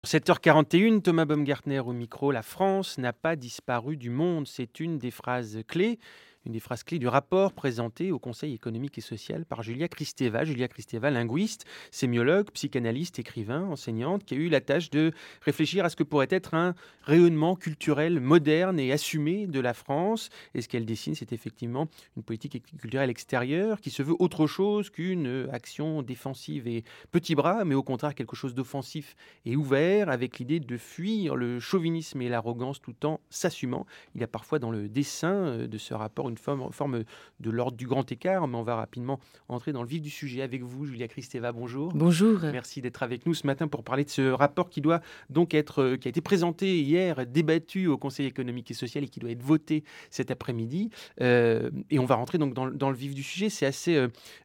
7h41, Thomas Baumgartner au micro. La France n'a pas disparu du monde. C'est une des phrases clés. Une des phrases clés du rapport présenté au Conseil économique et social par Julia Kristeva. Julia Kristeva, linguiste, sémiologue, psychanalyste, écrivain, enseignante, qui a eu la tâche de réfléchir à ce que pourrait être un rayonnement culturel moderne et assumé de la France. Et ce qu'elle dessine, c'est effectivement une politique culturelle extérieure qui se veut autre chose qu'une action défensive et petit bras, mais au contraire quelque chose d'offensif et ouvert, avec l'idée de fuir le chauvinisme et l'arrogance tout en s'assumant. Il y a parfois dans le dessin de ce rapport une forme de l'ordre du grand écart, mais on va rapidement entrer dans le vif du sujet avec vous, Julia Kristeva. Bonjour. Bonjour. Merci d'être avec nous ce matin pour parler de ce rapport qui doit donc qui a été présenté hier, débattu au Conseil économique et social et qui doit être voté cet après-midi. Et on va rentrer donc dans le vif du sujet. C'est assez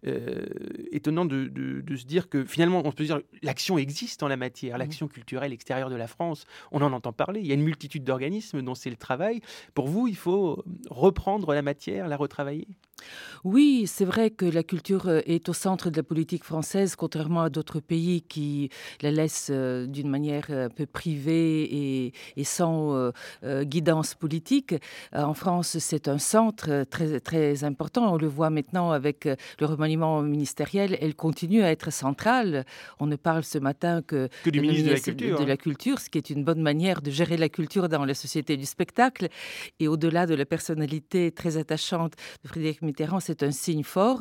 étonnant de se dire que finalement, on peut dire l'action existe en la matière, l'action culturelle extérieure de la France. On en entend parler. Il y a une multitude d'organismes dont c'est le travail. Pour vous, il faut reprendre la matière, la retravailler? Oui, c'est vrai que la culture est au centre de la politique française, contrairement à d'autres pays qui la laissent d'une manière un peu privée et sans guidance politique. En France, c'est un centre très, très important. On le voit maintenant avec le remaniement ministériel. Elle continue à être centrale. On ne parle ce matin que du ministre de la Culture. Ce qui est une bonne manière de gérer la culture dans la société du spectacle. Et au-delà de la personnalité très attachante de Frédéric Mitterrand, c'est un signe fort.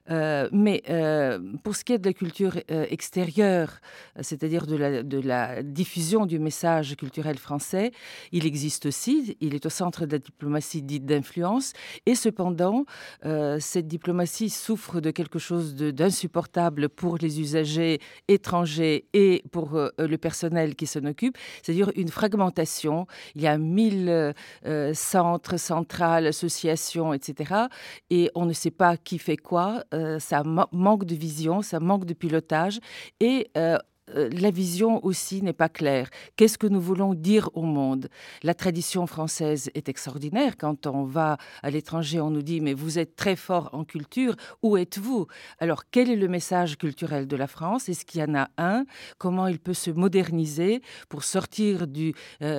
Mais pour ce qui est de la culture extérieure, c'est-à-dire de la diffusion du message culturel français, il existe aussi. Il est au centre de la diplomatie dite d'influence. Et cependant, cette diplomatie souffre de quelque chose d'insupportable pour les usagers étrangers et pour le personnel qui s'en occupe, c'est-à-dire une fragmentation. Il y a 1000 centres, centrales, associations, etc. Et on ne sait pas qui fait quoi, ça manque de vision, ça manque de pilotage et la vision aussi n'est pas claire. Qu'est-ce que nous voulons dire au monde? La tradition française est extraordinaire. Quand on va à l'étranger, on nous dit « mais vous êtes très fort en culture, où êtes-vous » Alors, quel est le message culturel de la France? Est-ce qu'il y en a un? Comment il peut se moderniser pour sortir du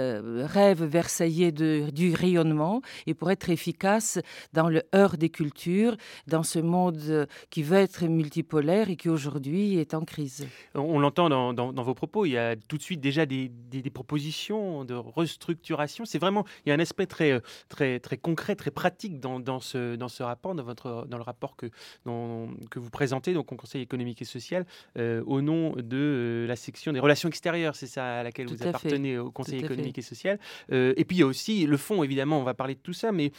rêve versaillais du rayonnement et pour être efficace dans le heurt des cultures, dans ce monde qui veut être multipolaire et qui aujourd'hui est en crise? On l'entend dans vos propos, il y a tout de suite déjà des propositions de restructuration. C'est vraiment, il y a un aspect très, très, très concret, très pratique dans ce rapport, dans le rapport que vous présentez donc, au Conseil économique et social, au nom de la section des relations extérieures, c'est ça à laquelle vous appartenez au Conseil économique et social. Et puis il y a aussi le fond, évidemment, on va parler de tout ça, mais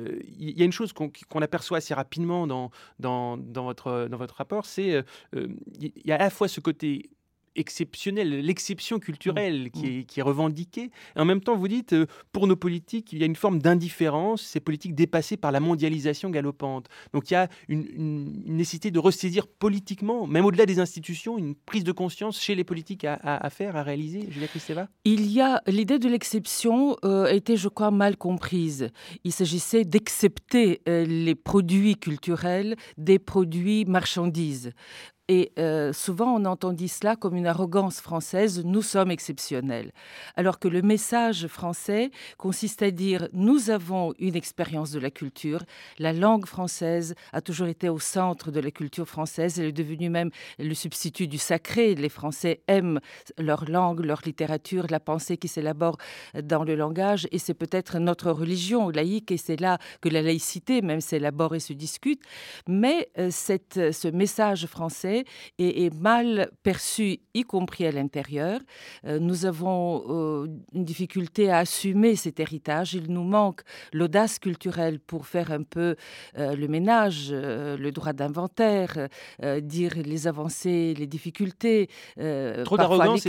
il y a une chose qu'on aperçoit assez rapidement dans votre rapport, c'est il y a à la fois ce côté exceptionnel, l'exception culturelle qui est revendiquée. Et en même temps, vous dites, pour nos politiques, il y a une forme d'indifférence, ces politiques dépassées par la mondialisation galopante. Donc il y a une nécessité de ressaisir politiquement, même au-delà des institutions, une prise de conscience chez les politiques à faire, à réaliser. Julia Kristeva? L'idée de l'exception a été, je crois, mal comprise. Il s'agissait d'accepter les produits culturels des produits marchandises. Et souvent, on entendit cela comme une arrogance française, nous sommes exceptionnels. Alors que le message français consiste à dire, nous avons une expérience de la culture, la langue française a toujours été au centre de la culture française, elle est devenue même le substitut du sacré. Les Français aiment leur langue, leur littérature, la pensée qui s'élabore dans le langage, et c'est peut-être notre religion laïque, et c'est là que la laïcité même s'élabore et se discute. Mais ce message français est mal perçu, y compris à l'intérieur. Nous avons une difficulté à assumer cet héritage. Il nous manque l'audace culturelle pour faire un peu le ménage, le droit d'inventaire, dire les avancées, les difficultés. Trop d'arrogance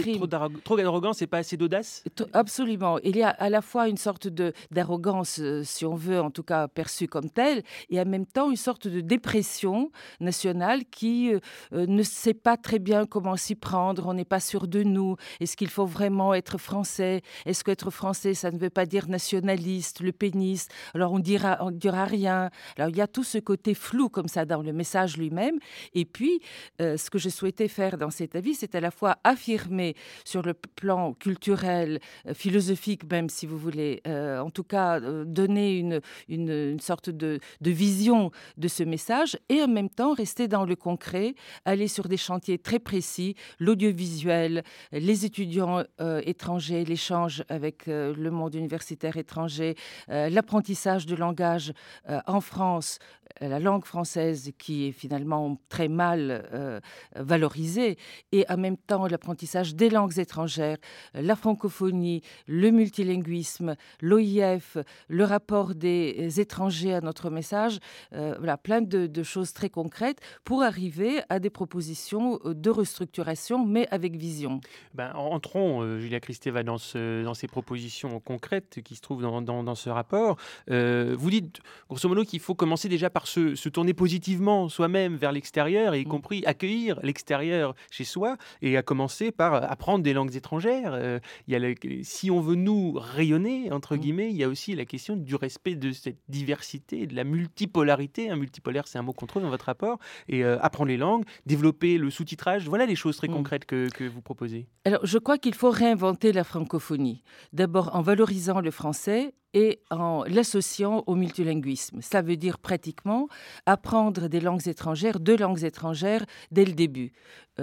et pas assez d'audace? Absolument. Il y a à la fois une sorte d'arrogance, si on veut, en tout cas perçue comme telle, et en même temps une sorte de dépression nationale qui ne sait pas très bien comment s'y prendre, on n'est pas sûr de nous. Est-ce qu'il faut vraiment être français? Est-ce qu'être français, ça ne veut pas dire nationaliste, le péniste? Alors on dira rien. Alors il y a tout ce côté flou comme ça dans le message lui-même. Et puis, ce que je souhaitais faire dans cet avis, c'est à la fois affirmer sur le plan culturel, philosophique même, si vous voulez, en tout cas donner une sorte de vision de ce message et en même temps rester dans le concret, aller sur des chantiers très précis, l'audiovisuel, les étudiants étrangers, l'échange avec le monde universitaire étranger, l'apprentissage du langage en France, la langue française qui est finalement très mal valorisée, et en même temps l'apprentissage des langues étrangères, la francophonie, le multilinguisme, l'OIF, le rapport des étrangers à notre message, voilà, plein de choses très concrètes pour arriver à des propositions de restructuration, mais avec vision. Entrons, Julia Kristeva, dans ces propositions concrètes qui se trouvent dans ce rapport. Vous dites, grosso modo, qu'il faut commencer déjà par se tourner positivement soi-même vers l'extérieur, et y compris accueillir l'extérieur chez soi, et à commencer par apprendre des langues étrangères. Si on veut nous rayonner, entre guillemets, il y a aussi la question du respect de cette diversité, de la multipolarité. Multipolaire, c'est un mot qu'on trouve dans votre rapport. Et apprendre les langues, développer le sous-titrage, voilà les choses très concrètes que vous proposez. Alors, je crois qu'il faut réinventer la francophonie. D'abord en valorisant le français et en l'associant au multilinguisme. Ça veut dire pratiquement apprendre des langues étrangères, 2 langues étrangères dès le début,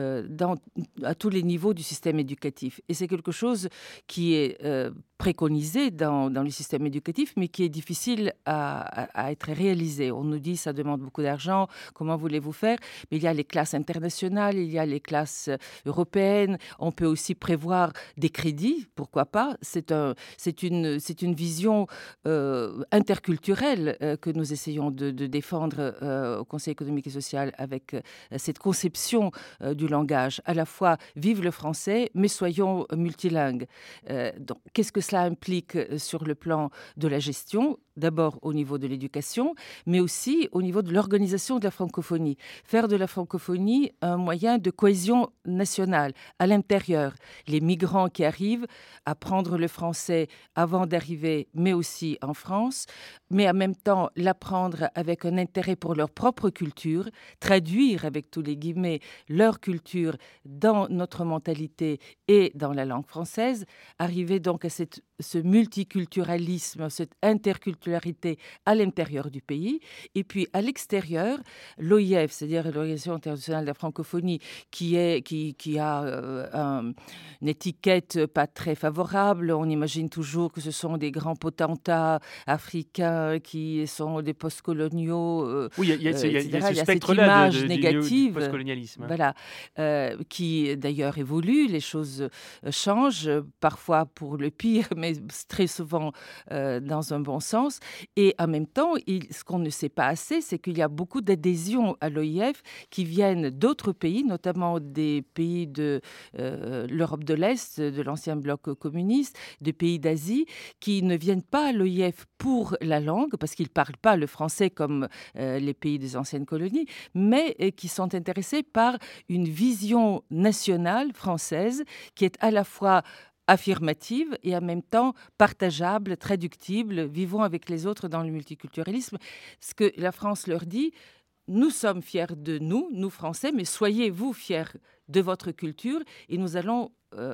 à tous les niveaux du système éducatif. Et c'est quelque chose qui est préconisé dans le système éducatif, mais qui est difficile à être réalisé. On nous dit ça demande beaucoup d'argent, comment voulez-vous faire? Mais il y a les classes internationales, il y a les classes européennes, on peut aussi prévoir des crédits, pourquoi pas? C'est une vision interculturelle que nous essayons de défendre au Conseil économique et social avec cette conception du langage. À la fois, vive le français, mais soyons multilingues. Donc, qu'est-ce que cela implique sur le plan de la gestion? D'abord au niveau de l'éducation, mais aussi au niveau de l'organisation de la francophonie. Faire de la francophonie un moyen de cohésion nationale à l'intérieur. Les migrants qui arrivent, apprendre le français avant d'arriver, mais aussi en France, mais en même temps l'apprendre avec un intérêt pour leur propre culture, traduire avec tous les guillemets leur culture dans notre mentalité et dans la langue française, arriver donc à ce multiculturalisme, cette interculturalité à l'intérieur du pays. Et puis à l'extérieur, l'OIF, c'est-à-dire l'Organisation internationale de la francophonie, qui a une étiquette pas très favorable. On imagine toujours que ce sont des grands potentats africains qui sont des postcoloniaux. Oui, il y a ce cette spectre-là image négative, du postcolonialisme. Voilà, qui d'ailleurs évolue. Les choses changent, parfois pour le pire, mais très souvent dans un bon sens. Et en même temps, ce qu'on ne sait pas assez, c'est qu'il y a beaucoup d'adhésions à l'OIF qui viennent d'autres pays, notamment des pays de l'Europe de l'Est, de l'ancien bloc communiste, des pays d'Asie, qui ne viennent pas à l'OIF pour la langue, parce qu'ils ne parlent pas le français comme les pays des anciennes colonies, mais qui sont intéressés par une vision nationale française qui est à la fois affirmative et en même temps partageable, traductible, vivons avec les autres dans le multiculturalisme. Ce que la France leur dit, nous sommes fiers de nous, nous Français, mais soyez-vous fiers de votre culture et nous allons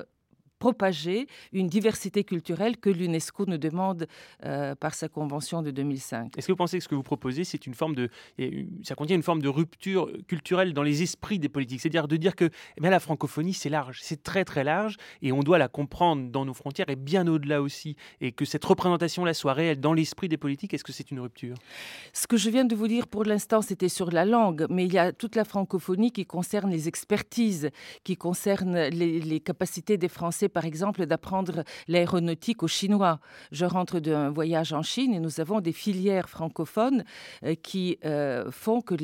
propager une diversité culturelle que l'UNESCO nous demande par sa convention de 2005. Est-ce que vous pensez que ce que vous proposez, ça contient une forme de rupture culturelle dans les esprits des politiques? C'est-à-dire de dire que la francophonie, c'est large, c'est très très large, et on doit la comprendre dans nos frontières et bien au-delà aussi, et que cette représentation-là soit réelle dans l'esprit des politiques. Est-ce que c'est une rupture? Ce que je viens de vous dire pour l'instant, c'était sur la langue, mais il y a toute la francophonie qui concerne les expertises, qui concerne les capacités des Français par exemple, d'apprendre l'aéronautique aux Chinois. Je rentre d'un voyage en Chine et nous avons des filières francophones qui font que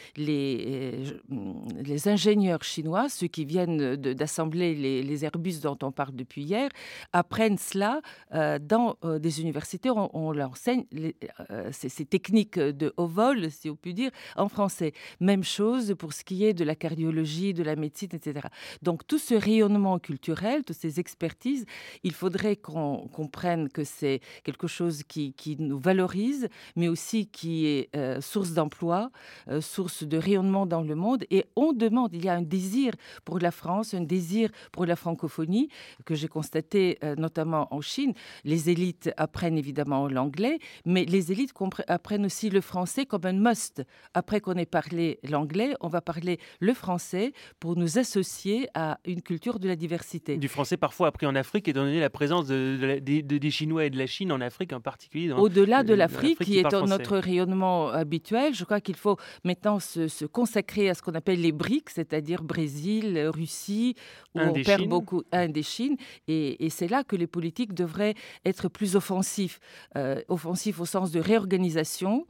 les ingénieurs chinois, ceux qui viennent d'assembler les Airbus dont on parle depuis hier, apprennent cela dans des universités. On leur enseigne ces techniques de haut vol, si on peut dire, en français. Même chose pour ce qui est de la cardiologie, de la médecine, etc. Donc tout ce rayonnement culturel, toutes ces expertises, il faudrait qu'on comprenne que c'est quelque chose qui nous valorise, mais aussi qui est source d'emploi, source de rayonnement dans le monde. Et on demande, il y a un désir pour la France, un désir pour la francophonie, que j'ai constaté notamment en Chine. Les élites apprennent évidemment l'anglais, mais les élites apprennent aussi le français comme un must. Après qu'on ait parlé l'anglais, on va parler le français pour nous associer à une culture de la diversité. Du français parfois appris en Afrique, étant donné la présence des Chinois et de la Chine en Afrique en particulier. Au-delà de l'Afrique, qui est notre rayonnement habituel, je crois qu'il faut maintenant se consacrer à ce qu'on appelle les BRICS, c'est-à-dire Brésil, Russie, où on perd beaucoup, Inde et Chine. Et c'est là que les politiques devraient être plus offensifs. Offensifs au sens de réorganisation,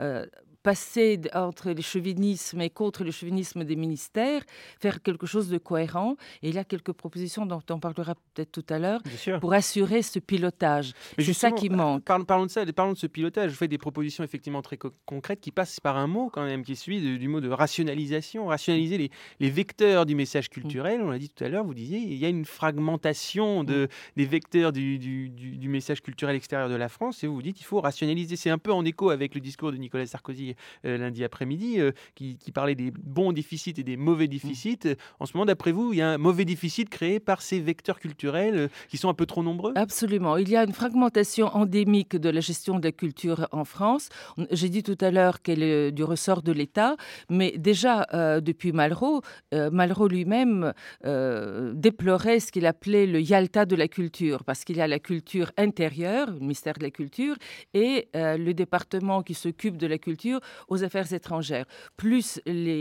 passer entre les chauvinismes et contre le chauvinisme des ministères, faire quelque chose de cohérent. Et il y a quelques propositions dont on parlera peut-être tout à l'heure pour assurer ce pilotage. C'est ça qui manque. Parlons de ça, parlons de ce pilotage. Vous faites des propositions effectivement très concrètes qui passent par un mot quand même, qui est celui du mot de rationalisation. Rationaliser les vecteurs du message culturel. On l'a dit tout à l'heure, vous disiez, il y a une fragmentation des vecteurs du message culturel extérieur de la France. Et vous dites, il faut rationaliser. C'est un peu en écho avec le discours de Nicolas Sarkozy lundi après-midi, qui parlait des bons déficits et des mauvais déficits. En ce moment, d'après vous, il y a un mauvais déficit créé par ces vecteurs culturels qui sont un peu trop nombreux? Absolument. Il y a une fragmentation endémique de la gestion de la culture en France. J'ai dit tout à l'heure qu'elle est du ressort de l'État, mais déjà depuis Malraux, Malraux lui-même déplorait ce qu'il appelait le Yalta de la culture, parce qu'il y a la culture intérieure, le ministère de la Culture, et le département qui s'occupe de la culture aux affaires étrangères, plus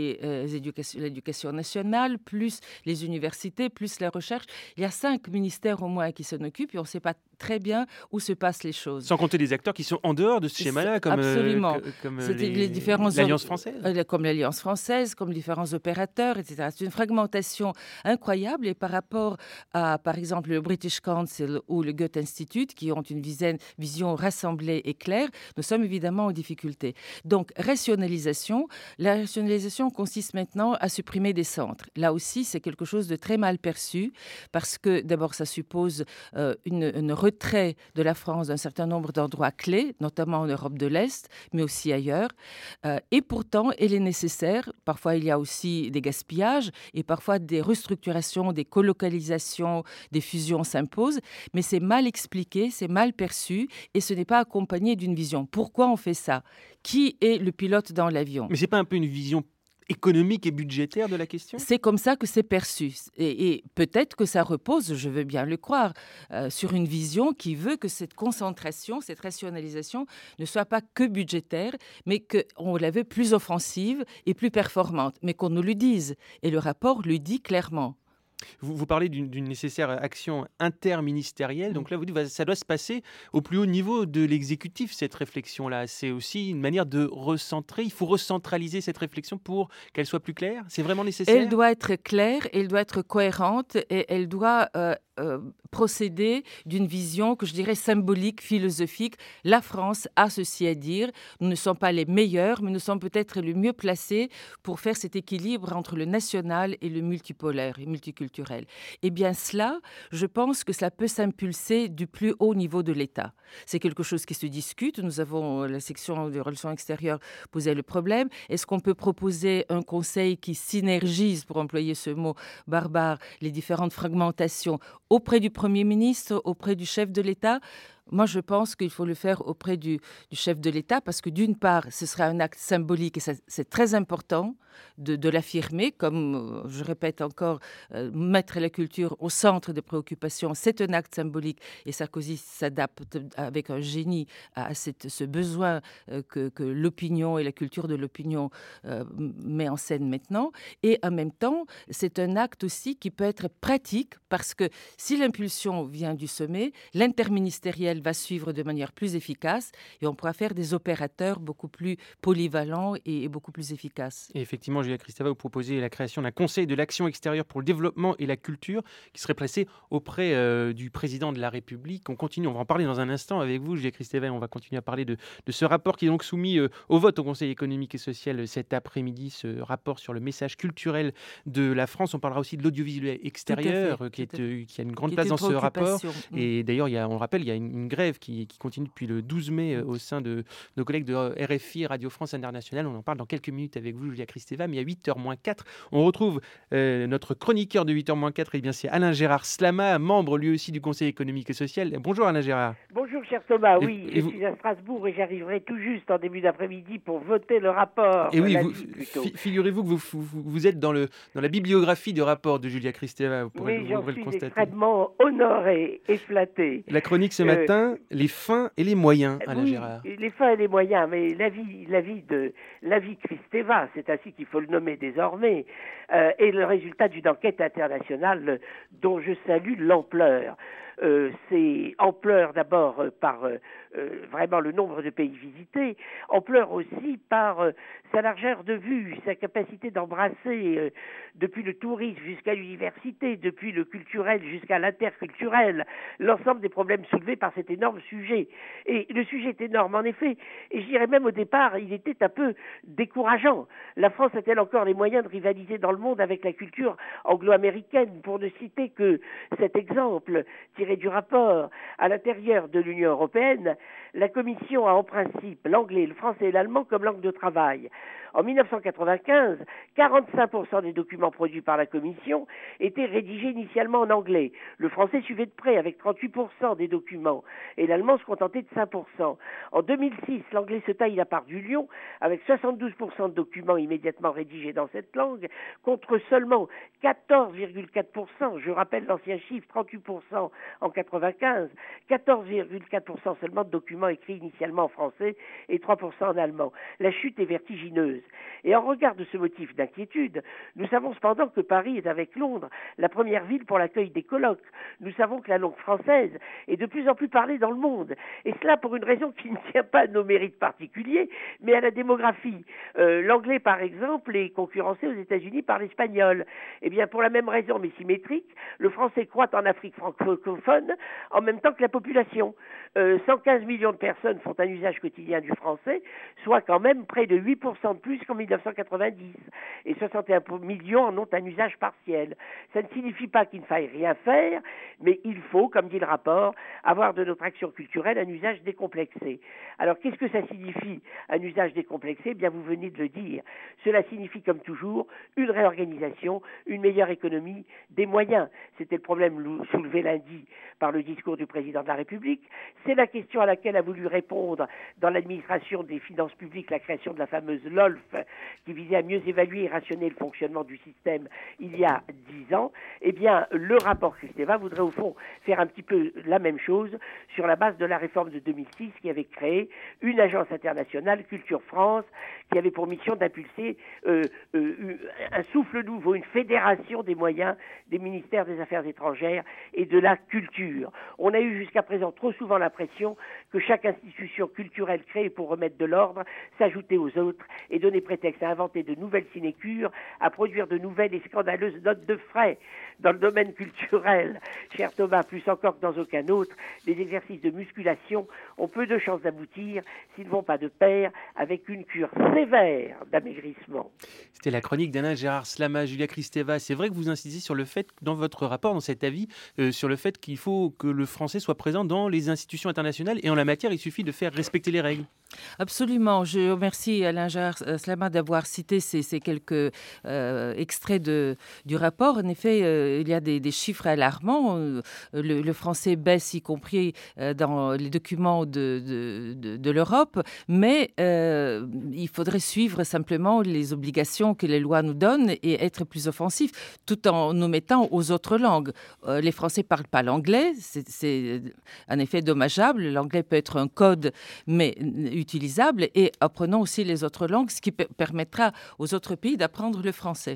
l'éducation nationale, plus les universités, plus la recherche. Il y a 5 ministères au moins qui s'en occupent et on ne sait pas très bien où se passent les choses. Sans compter les acteurs qui sont en dehors de ce schéma-là, comme l'Alliance française. Comme l'Alliance française, comme différents opérateurs, etc. C'est une fragmentation incroyable et par rapport à, par exemple, le British Council ou le Goethe Institute, qui ont une vision rassemblée et claire, nous sommes évidemment en difficulté. Donc, rationalisation. La rationalisation consiste maintenant à supprimer des centres. Là aussi, c'est quelque chose de très mal perçu parce que, d'abord, ça suppose une retrait de la France d'un certain nombre d'endroits clés, notamment en Europe de l'Est, mais aussi ailleurs. Et pourtant, elle est nécessaire. Parfois, il y a aussi des gaspillages et parfois des restructurations, des colocalisations, des fusions s'imposent. Mais c'est mal expliqué, c'est mal perçu et ce n'est pas accompagné d'une vision. Pourquoi on fait ça? Qui est le pilote dans l'avion? Mais ce n'est pas un peu une vision économique et budgétaire de la question? C'est comme ça que c'est perçu. Et peut-être que ça repose, je veux bien le croire, sur une vision qui veut que cette concentration, cette rationalisation ne soit pas que budgétaire, mais qu'on la veut plus offensive et plus performante, mais qu'on nous le dise. Et le rapport le dit clairement. Vous parlez d'une nécessaire action interministérielle. Donc là, vous dites ça doit se passer au plus haut niveau de l'exécutif, cette réflexion-là. C'est aussi une manière de recentrer. Il faut recentraliser cette réflexion pour qu'elle soit plus claire. C'est vraiment nécessaire? Elle doit être claire, elle doit être cohérente et elle doit procéder d'une vision que je dirais symbolique, philosophique. La France a ceci à dire. Nous ne sommes pas les meilleurs, mais nous sommes peut-être les mieux placés pour faire cet équilibre entre le national et le multipolaire et multiculturel. Eh bien cela, je pense que ça peut s'impulser du plus haut niveau de l'État. C'est quelque chose qui se discute. Nous avons, la section des relations extérieures posait le problème. Est-ce qu'on peut proposer un conseil qui synergise, pour employer ce mot barbare, les différentes fragmentations auprès du Premier ministre, auprès du chef de l'État? Moi, je pense qu'il faut le faire auprès du chef de l'État parce que d'une part, ce serait un acte symbolique et c'est très important de l'affirmer. Comme je répète encore, mettre la culture au centre des préoccupations, c'est un acte symbolique et Sarkozy s'adapte avec un génie à ce besoin que l'opinion et la culture de l'opinion met en scène maintenant. Et en même temps, c'est un acte aussi qui peut être pratique parce que si l'impulsion vient du sommet, l'interministériel va suivre de manière plus efficace et on pourra faire des opérateurs beaucoup plus polyvalents et beaucoup plus efficaces. Et effectivement, Julia Kristeva, vous proposez la création d'un conseil de l'action extérieure pour le développement et la culture qui serait placé auprès du président de la République. On va en parler dans un instant avec vous, Julia Kristeva, et on va continuer à parler de ce rapport qui est donc soumis au vote au Conseil économique et social cet après-midi, ce rapport sur le message culturel de la France. On parlera aussi de l'audiovisuel extérieur qui a une grande place dans ce rapport. Et d'ailleurs, on le rappelle, il y a une grève qui continue depuis le 12 mai au sein de nos collègues de RFI, Radio France Internationale. On en parle dans quelques minutes avec vous, Julia Kristeva, mais à 8h-4, on retrouve notre chroniqueur de 8h-4, et bien c'est Alain Gérard Slama, membre lui aussi du Conseil économique et social. Bonjour Alain Gérard. Bonjour cher Thomas, oui, je suis à Strasbourg et j'arriverai tout juste en début d'après-midi pour voter le rapport. Et oui, figurez-vous que vous êtes dans la bibliographie du rapport de Julia Kristeva, vous pourrez le constater. Oui, j'en suis extrêmement honoré et flatté. La chronique ce matin, les fins et les moyens, Alain Gérard. Les fins et les moyens, mais la vie Kristeva, c'est ainsi qu'il faut le nommer désormais, est le résultat d'une enquête internationale dont je salue l'ampleur. C'est ampleur d'abord par vraiment le nombre de pays visités, ampleur aussi par sa largeur de vue, sa capacité d'embrasser depuis le tourisme jusqu'à l'université, depuis le culturel jusqu'à l'interculturel, l'ensemble des problèmes soulevés par cet énorme sujet. Et le sujet est énorme en effet, et je dirais même au départ, il était un peu décourageant. La France a-t-elle encore les moyens de rivaliser dans le monde avec la culture anglo-américaine, pour ne citer que cet exemple tiré du rapport. À l'intérieur de l'Union européenne, la Commission a en principe l'anglais, le français et l'allemand comme langue de travail. En 1995, 45% des documents produits par la Commission étaient rédigés initialement en anglais. Le français suivait de près avec 38% des documents et l'allemand se contentait de 5%. En 2006, l'anglais se taille la part du lion avec 72% de documents immédiatement rédigés dans cette langue contre seulement 14,4%. Je rappelle l'ancien chiffre, 38% en 95, 14,4% seulement de documents écrits initialement en français et 3% en allemand. La chute est vertigineuse. Et en regard de ce motif d'inquiétude, nous savons cependant que Paris est avec Londres la première ville pour l'accueil des colloques. Nous savons que la langue française est de plus en plus parlée dans le monde. Et cela pour une raison qui ne tient pas à nos mérites particuliers, mais à la démographie. L'anglais, par exemple, est concurrencé aux États-Unis par l'espagnol. Eh bien, pour la même raison, mais symétrique, le français croît en Afrique francophone en même temps que la population. 115 millions de personnes font un usage quotidien du français, soit quand même près de 8% de plus qu'en 1990. Et 61 millions en ont un usage partiel. Ça ne signifie pas qu'il ne faille rien faire, mais il faut, comme dit le rapport, avoir de notre action culturelle un usage décomplexé. Alors, qu'est-ce que ça signifie, un usage décomplexé ? Eh bien, vous venez de le dire. Cela signifie, comme toujours, une réorganisation, une meilleure économie, des moyens. C'était le problème soulevé lundi par le discours du président de la République. C'est la question à laquelle a voulu répondre dans l'administration des finances publiques la création de la fameuse LOLF qui visait à mieux évaluer et rationner le fonctionnement du système il y a 10 ans. Eh bien, le rapport Kristeva voudrait au fond faire un petit peu la même chose sur la base de la réforme de 2006 qui avait créé une agence internationale, Culture France, qui avait pour mission d'impulser un souffle nouveau, une fédération des moyens des ministères des Affaires étrangères et de la culture. On a eu jusqu'à présent trop souvent l'impression que chaque institution culturelle créée pour remettre de l'ordre s'ajoutait aux autres et donnait prétexte à inventer de nouvelles sinécures, à produire de nouvelles et scandaleuses notes de frais. Dans le domaine culturel, cher Thomas, plus encore que dans aucun autre, les exercices de musculation ont peu de chances d'aboutir s'ils ne vont pas de pair avec une cure sévère d'amaigrissement. C'était la chronique d'Alain Gérard Slama. Julia Kristeva, c'est vrai que vous insistez sur le fait, dans votre rapport, dans cet avis, sur le fait qu'il faut que le français soit présent dans les institutions internationales et en la matière, il suffit de faire respecter les règles. Absolument. Je remercie Alain Gérard Slama d'avoir cité ces quelques extraits du rapport. En effet, il y a des chiffres alarmants. Le français baisse, y compris dans les documents de l'Europe, mais il faudrait suivre simplement les obligations que les lois nous donnent et être plus offensif, tout en nous mettant aux autres langues. Les Français ne parlent pas l'anglais, c'est en effet dommageable. L'anglais peut être un code, mais utilisable, et apprenons aussi les autres langues, ce qui permettra aux autres pays d'apprendre le français.